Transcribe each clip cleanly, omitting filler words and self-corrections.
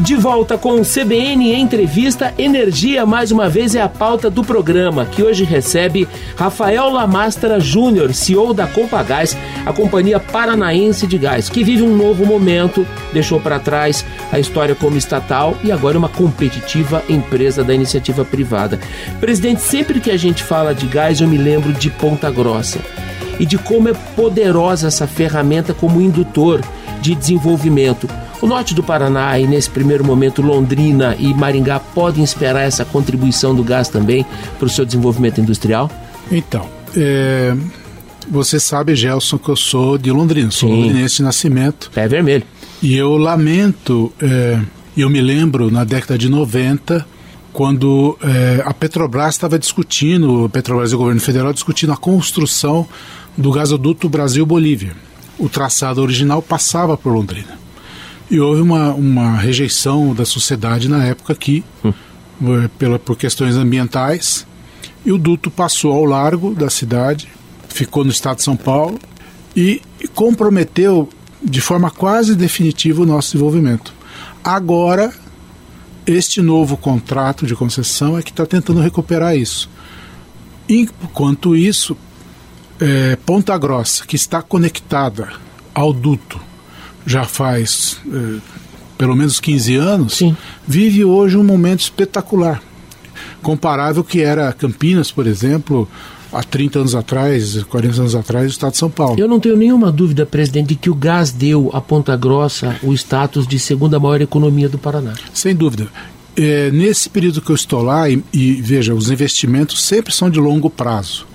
De volta com o CBN Entrevista Energia, mais uma vez é a pauta do programa, que hoje recebe Rafael Lamastra Júnior, CEO da Compagás, a companhia paranaense de gás, que vive um novo momento, deixou para trás a história como estatal e agora é uma competitiva empresa da iniciativa privada. Presidente, sempre que a gente fala de gás, eu me lembro de Ponta Grossa e de como é poderosa essa ferramenta como indutor de desenvolvimento. O norte do Paraná e, nesse primeiro momento, Londrina e Maringá podem esperar essa contribuição do gás também para o seu desenvolvimento industrial? Então, você sabe, Gelson, que eu sou de Londrina, sou londrinense de nascimento. Pé vermelho. E eu lamento, eu me lembro na década de 90, quando a Petrobras estava discutindo, a Petrobras e o governo federal discutindo a construção do gasoduto Brasil-Bolívia. O traçado original passava por Londrina. E houve uma rejeição da sociedade na época aqui, por questões ambientais, e o duto passou ao largo da cidade, ficou no estado de São Paulo e comprometeu de forma quase definitiva o nosso desenvolvimento. Agora, este novo contrato de concessão é que está tentando recuperar isso. Enquanto isso, Ponta Grossa, que está conectada ao duto já faz pelo menos 15 anos, vive hoje um momento espetacular, comparável que era Campinas, por exemplo, há 30 anos atrás, 40 anos atrás, o estado de São Paulo. Eu não tenho nenhuma dúvida, presidente, de que o gás deu a Ponta Grossa o status de segunda maior economia do Paraná. Sem dúvida. Nesse período que eu estou lá, e veja, os investimentos sempre são de longo prazo.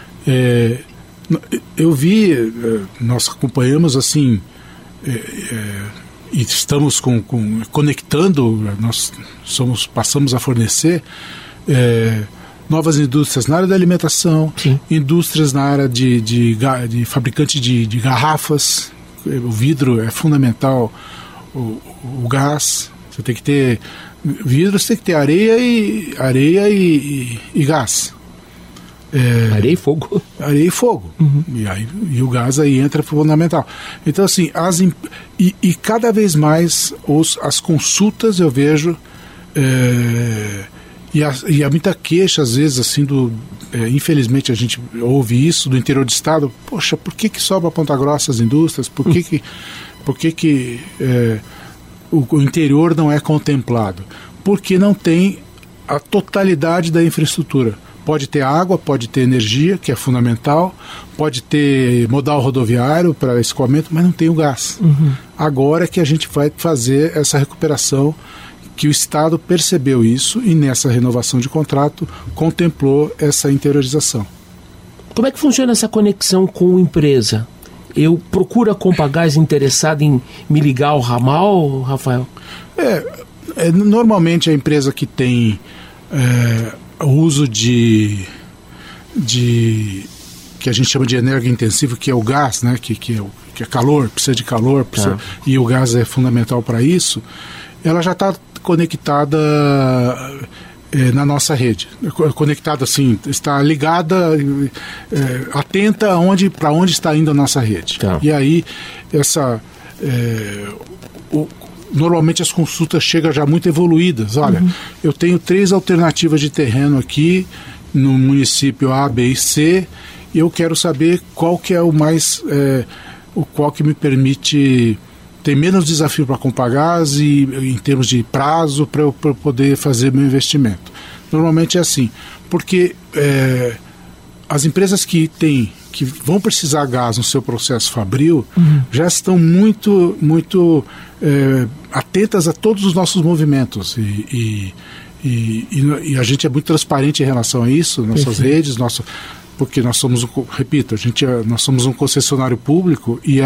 Eu vi, nós acompanhamos assim, e estamos conectando, nós passamos a fornecer novas indústrias na área da alimentação, indústrias na área de fabricante de garrafas. O vidro é fundamental, o gás, você tem que ter vidro, você tem que ter areia e gás. Areia e fogo. Areia e fogo. E o gás aí entra fundamental. Então, assim, e cada vez mais as consultas eu vejo, e há muita queixa, às vezes, assim, infelizmente a gente ouve isso do interior do estado. Poxa, por que sobra Ponta Grossa as indústrias? Por que o interior não é contemplado? Porque não tem a totalidade da infraestrutura. Pode ter água, pode ter energia, que é fundamental, pode ter modal rodoviário para escoamento, mas não tem o gás. Agora é que a gente vai fazer essa recuperação, que o Estado percebeu isso e nessa renovação de contrato contemplou essa interiorização. Como é que funciona essa conexão com a empresa? Eu procuro a Compagás interessada em me ligar ao ramal, Rafael? Normalmente a empresa que tem o uso que a gente chama de energointensivo, que é o gás, né? que é calor, precisa de calor, e o gás é fundamental para isso, ela já está conectada na nossa rede. Conectada assim, está ligada, atenta para onde está indo a nossa rede. E aí, normalmente as consultas chegam já muito evoluídas. Olha, eu tenho 3 alternativas de terreno aqui no município A, B e C, e eu quero saber qual que é qual que me permite ter menos desafio para a Compagás e em termos de prazo para eu poder fazer meu investimento. Normalmente é assim, porque as empresas que vão precisar gás no seu processo fabril já estão muito atentas a todos os nossos movimentos e a gente é muito transparente em relação a isso, nossas redes, porque nós somos, repito, nós somos um concessionário público e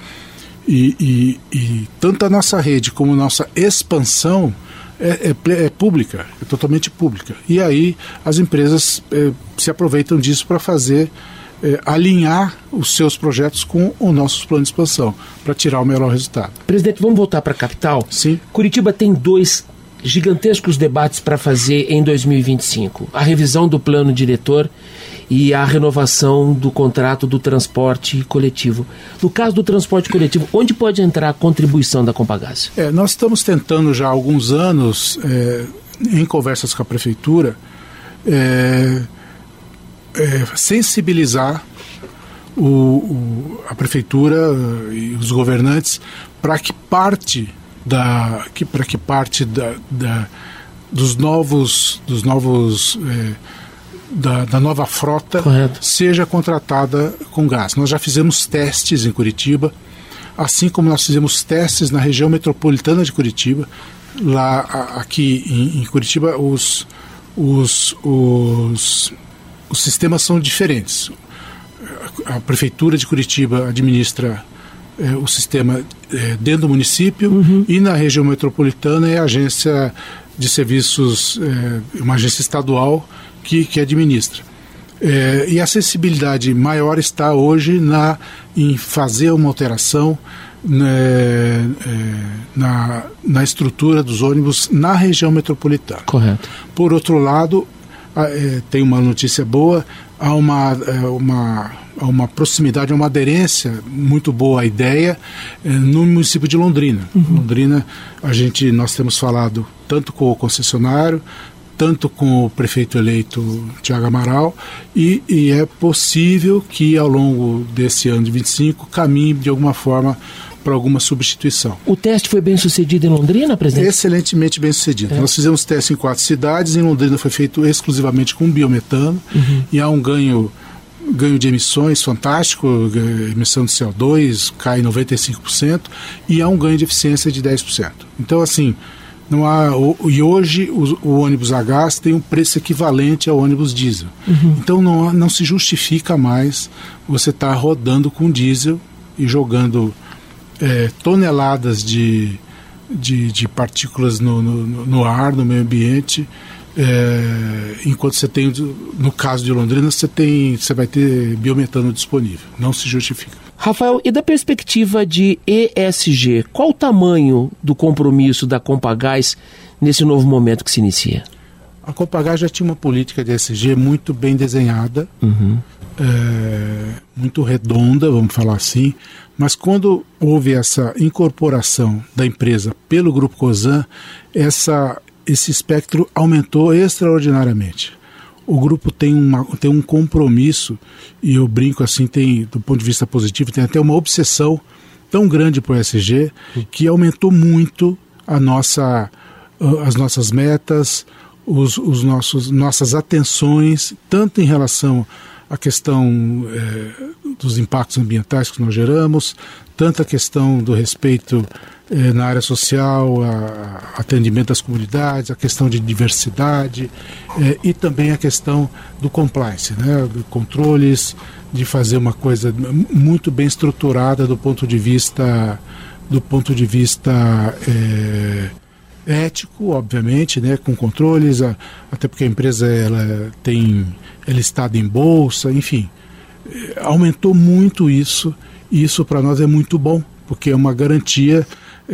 tanto a nossa rede como a nossa expansão é pública, é totalmente pública. E aí as empresas se aproveitam disso para alinhar os seus projetos com o nosso plano de expansão, para tirar o melhor resultado. Presidente, vamos voltar para a capital? Sim. Curitiba tem 2 gigantescos debates para fazer em 2025. A revisão do plano diretor e a renovação do contrato do transporte coletivo. No caso do transporte coletivo, onde pode entrar a contribuição da Compagás? Nós estamos tentando já há alguns anos, em conversas com a Prefeitura, sensibilizar a Prefeitura e os governantes para que parte da nova frota seja contratada com gás. Nós já fizemos testes em Curitiba, assim como nós fizemos testes na região metropolitana de Curitiba. Aqui em Curitiba os sistemas são diferentes. A Prefeitura de Curitiba administra o sistema dentro do município, e na região metropolitana é a agência de serviços, uma agência estadual que administra. E a sensibilidade maior está hoje em fazer uma alteração na estrutura dos ônibus na região metropolitana. Correto. Por outro lado, tem uma notícia boa, há uma proximidade, uma aderência muito boa à ideia no município de Londrina. Londrina, nós temos falado tanto com o concessionário, tanto com o prefeito eleito Tiago Amaral, e é possível que ao longo desse ano de 25 caminhe de alguma forma para alguma substituição. O teste foi bem sucedido em Londrina, presidente? Excelentemente bem sucedido. Nós fizemos teste em 4 cidades, em Londrina foi feito exclusivamente com biometano, e há um ganho de emissões fantástico, emissão de CO2 cai 95%, e há um ganho de eficiência de 10%. Então, assim, não há, e hoje o ônibus a gás tem um preço equivalente ao ônibus diesel. Então não se justifica mais você estar rodando com diesel e jogando toneladas de partículas no ar, no meio ambiente, enquanto você tem, no caso de Londrina, você vai ter biometano disponível. Não se justifica. Rafael, e da perspectiva de ESG, qual o tamanho do compromisso da Compagás nesse novo momento que se inicia? A Compagás já tinha uma política de ESG muito bem desenhada, muito redonda, vamos falar assim, mas quando houve essa incorporação da empresa pelo Grupo Cosan, esse espectro aumentou extraordinariamente. O grupo tem um compromisso, e eu brinco assim, do ponto de vista positivo, tem até uma obsessão tão grande por ESG, que aumentou muito as nossas metas, nossas atenções, tanto em relação à questão dos impactos ambientais que nós geramos, tanto a questão do respeito na área social, atendimento às comunidades, a questão de diversidade, e também a questão do compliance, né, de controles, de fazer uma coisa muito bem estruturada do ponto de vista ético, obviamente, né, com controles, até porque a empresa ela é listada em bolsa, enfim, aumentou muito isso, e isso para nós é muito bom, porque é uma garantia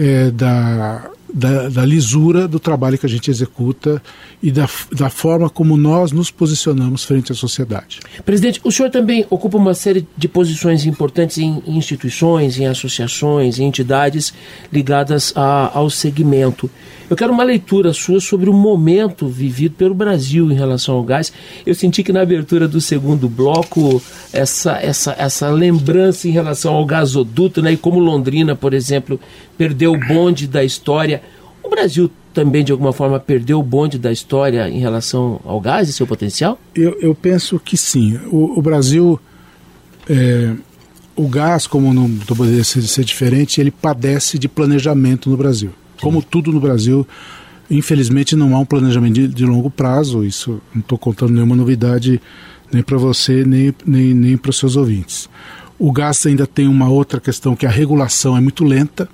da lisura do trabalho que a gente executa e da forma como nós nos posicionamos frente à sociedade. Presidente, o senhor também ocupa uma série de posições importantes em instituições, em associações, em entidades ligadas ao segmento. Eu quero uma leitura sua sobre o momento vivido pelo Brasil em relação ao gás. Eu senti que na abertura do segundo bloco, essa lembrança em relação ao gasoduto, né, e como Londrina, por exemplo, perdeu o bonde da história. O Brasil também, de alguma forma, perdeu o bonde da história em relação ao gás e seu potencial? Eu penso que sim. O Brasil, o gás, como não poderia ser diferente, ele padece de planejamento no Brasil. Como tudo no Brasil, infelizmente não há um planejamento de longo prazo. Isso não estou contando nenhuma novidade nem para você, nem para os seus ouvintes. O gás ainda tem uma outra questão, que a regulação é muito lenta.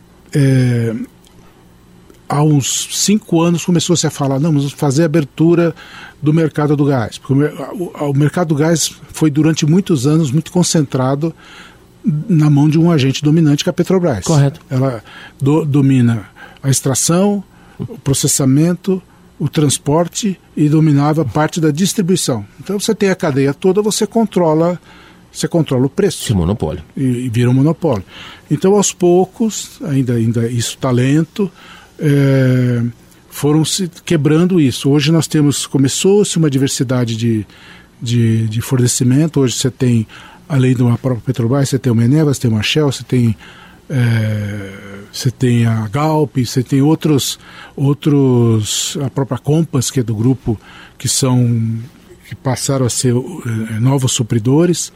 Há uns 5 anos começou-se a falar, não, vamos fazer a abertura do mercado do gás. Porque o mercado do gás foi durante muitos anos muito concentrado na mão de um agente dominante, que é a Petrobras. Correto. Ela domina a extração, o processamento, o transporte e dominava parte da distribuição. Então você tem a cadeia toda, você controla o preço. Esse monopólio. E vira um monopólio. Então, aos poucos, ainda isso está lento, foram se quebrando isso. Hoje começou-se uma diversidade de fornecimento. Hoje você tem, além da própria Petrobras, você tem uma Eneva, você tem uma Shell, você tem a Galp, você tem outros, a própria Compass, que é do grupo, que passaram a ser novos supridores.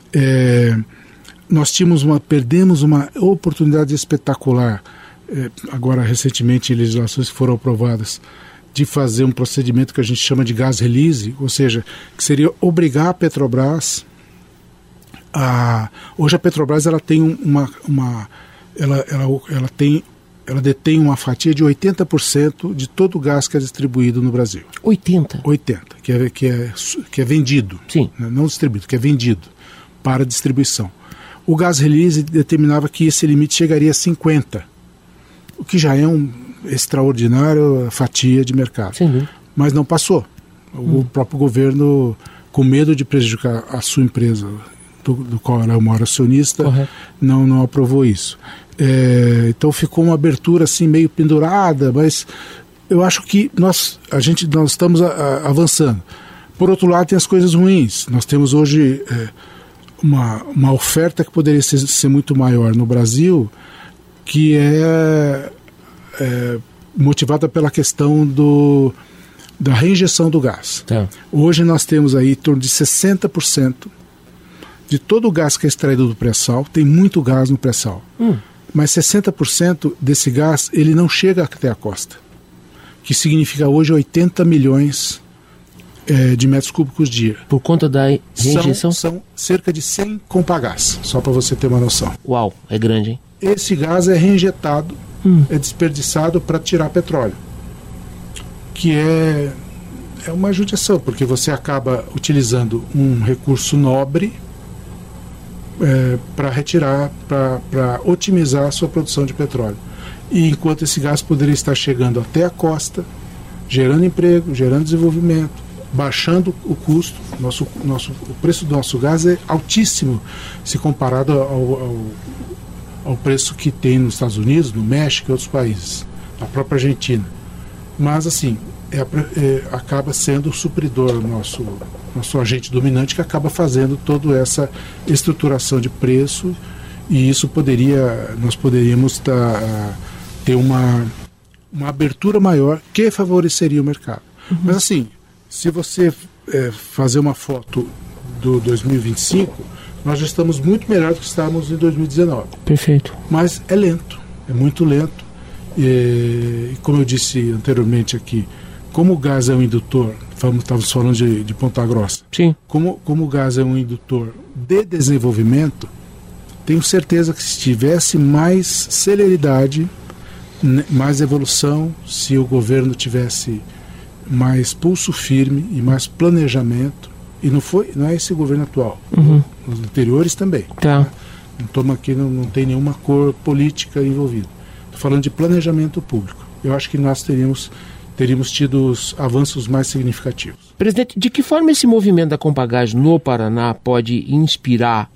Nós perdemos uma oportunidade espetacular, agora recentemente legislações que foram aprovadas, de fazer um procedimento que a gente chama de gas release, ou seja, que seria obrigar a Petrobras hoje a Petrobras ela tem ela detém uma fatia de 80% de todo o gás que é distribuído no Brasil. 80%, que é vendido. Sim. Não distribuído, que é vendido para distribuição. O gas release determinava que esse limite chegaria a 50%, o que já é uma extraordinária fatia de mercado. Sim. Mas não passou. O próprio governo, com medo de prejudicar a sua empresa, do qual ela é o maior acionista, não aprovou isso. Então ficou uma abertura assim meio pendurada, mas eu acho que nós estamos avançando. Por outro lado, tem as coisas ruins. Nós temos hoje uma oferta que poderia ser muito maior no Brasil, que é motivada pela questão da reinjeção do gás. Tá. Hoje nós temos aí em torno de 60% de todo o gás que é extraído do pré-sal. Tem muito gás no pré-sal. Mas 60% desse gás ele não chega até a costa, que significa hoje 80 milhões de metros cúbicos dia. Por conta da reinjeção? São cerca de 100 Compagás, só para você ter uma noção. Uau, é grande, hein? Esse gás é reinjetado, é desperdiçado para tirar petróleo, que é uma judiação, porque você acaba utilizando um recurso nobre para retirar, para otimizar a sua produção de petróleo. E enquanto esse gás poderia estar chegando até a costa, gerando emprego, gerando desenvolvimento, baixando o custo. O preço do nosso gás é altíssimo se comparado ao preço que tem nos Estados Unidos, no México e outros países, a própria Argentina. Mas assim, acaba sendo o supridor, nosso agente dominante, que acaba fazendo toda essa estruturação de preço, e isso nós poderíamos ter uma abertura maior que favoreceria o mercado. Mas assim, se você fazer uma foto do 2025, nós já estamos muito melhor do que estávamos em 2019. Perfeito. Mas é lento, é muito lento. E como eu disse anteriormente aqui, como o gás é um indutor, estávamos falando de Ponta Grossa. Sim. Como o gás é um indutor de desenvolvimento, tenho certeza que se tivesse mais celeridade, mais evolução, se o governo tivesse mais pulso firme e mais planejamento, e não é esse governo atual, os anteriores também. Tá. Não tem nenhuma cor política envolvida. Estou falando de planejamento público. Eu acho que nós teríamos tido os avanços mais significativos. Presidente, de que forma esse movimento da Compagás no Paraná pode inspirar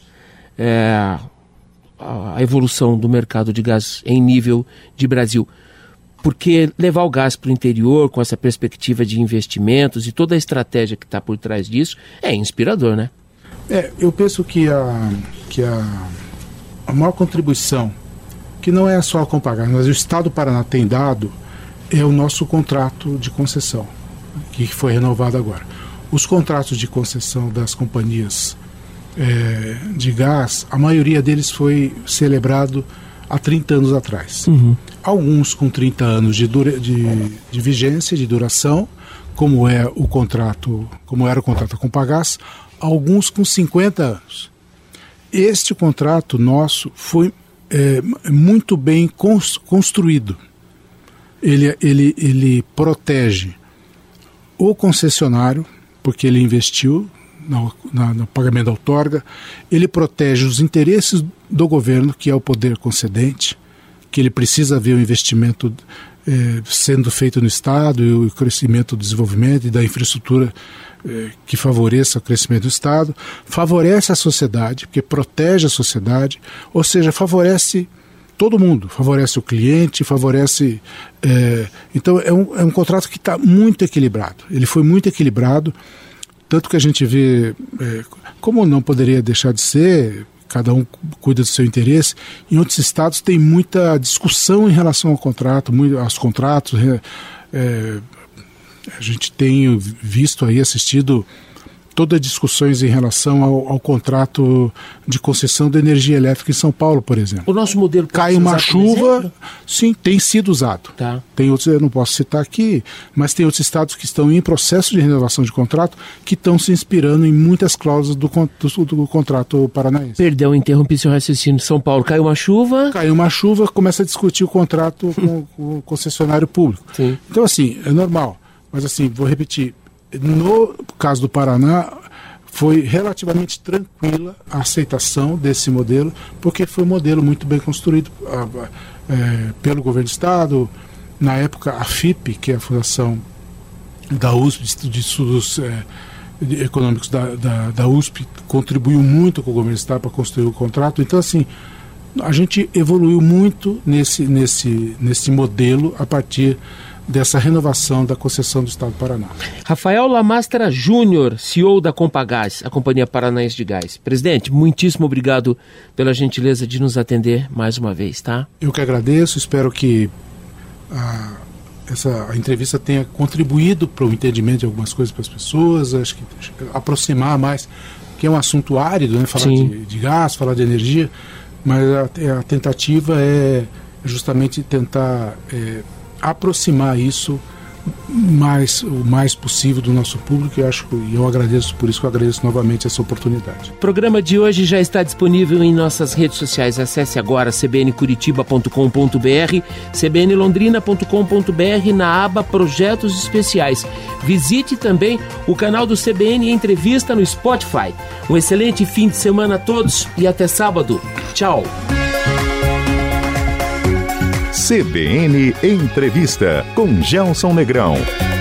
a evolução do mercado de gás em nível de Brasil? Porque levar o gás para o interior com essa perspectiva de investimentos e toda a estratégia que está por trás disso é inspirador, né? Eu penso que a maior contribuição, que não é só a Compagás, mas o Estado do Paraná tem dado, é o nosso contrato de concessão, que foi renovado agora. Os contratos de concessão das companhias de gás, a maioria deles foi celebrado há 30 anos atrás. Alguns com 30 anos de vigência, de duração, como era o contrato da Compagás, alguns com 50 anos. Este contrato nosso foi muito bem construído. Ele protege o concessionário, porque ele investiu no pagamento da outorga, ele protege os interesses do governo, que é o poder concedente, que ele precisa ver o investimento sendo feito no Estado, e o crescimento do desenvolvimento e da infraestrutura que favoreça o crescimento do Estado, favorece a sociedade, porque protege a sociedade, ou seja, favorece todo mundo, favorece o cliente, favorece... então é um contrato que está muito equilibrado, ele foi muito equilibrado, tanto que a gente vê, como não poderia deixar de ser, cada um cuida do seu interesse, em outros estados tem muita discussão em relação ao contrato, aos contratos, a gente tem visto aí, assistido todas as discussões em relação ao contrato de concessão de energia elétrica em São Paulo, por exemplo. O nosso modelo cai uma chuva, sim, tem sido usado. Tá. Tem outros, eu não posso citar aqui, mas tem outros estados que estão em processo de renovação de contrato que estão se inspirando em muitas cláusulas do contrato paranaense. Perdão, interrompi seu raciocínio. São Paulo, caiu uma chuva... Caiu uma chuva, começa a discutir o contrato com o concessionário público. Sim. Então, assim, é normal. Mas, assim, vou repetir. No caso do Paraná, foi relativamente tranquila a aceitação desse modelo, porque foi um modelo muito bem construído pelo governo do Estado. Na época, a FIP, que é a Fundação da USP, de Estudos Econômicos da USP, contribuiu muito com o governo do Estado para construir o contrato. Então, assim, a gente evoluiu muito nesse modelo a partir dessa renovação da concessão do Estado do Paraná. Rafael Lamastra Júnior, CEO da Compagás, a Companhia Paranaense de Gás. Presidente, muitíssimo obrigado pela gentileza de nos atender mais uma vez, tá? Eu que agradeço, espero que essa entrevista tenha contribuído para o entendimento de algumas coisas para as pessoas, acho que aproximar mais, que é um assunto árido, né? Falar de gás, falar de energia, mas a tentativa é justamente tentar aproximar isso o mais possível do nosso público, e eu agradeço, por isso que eu agradeço novamente essa oportunidade. O programa de hoje já está disponível em nossas redes sociais. Acesse agora cbncuritiba.com.br, cbnlondrina.com.br, na aba Projetos Especiais. Visite também o canal do CBN Entrevista no Spotify. Um excelente fim de semana a todos e até sábado. Tchau! CBN Entrevista com Gelson Negrão.